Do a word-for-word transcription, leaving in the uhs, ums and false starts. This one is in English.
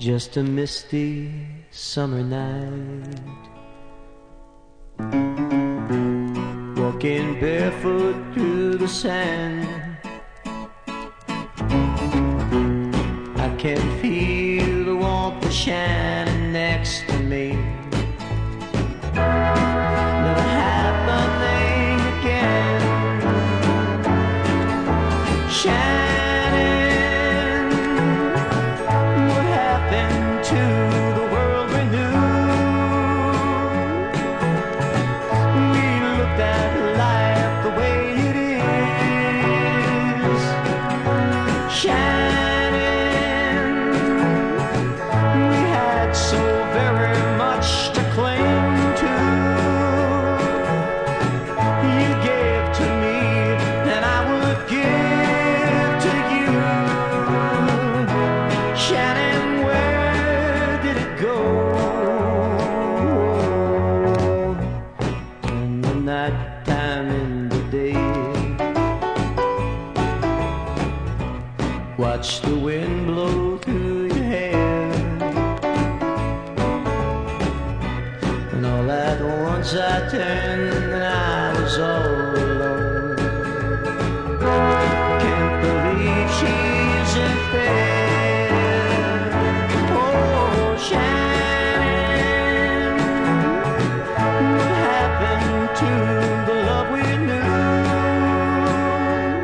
just a misty summer night. Walking barefoot through the sand, I can feel the warmth shining next to me. Never happening again. Shining, what happened to the world we knew? We looked at life the way it is. Shining, we had so very much to cling to. You gave to me, and I would give to you. Shining, where did it go? In the night time, in the day, watch the wind blow through your hair, and all at once I turned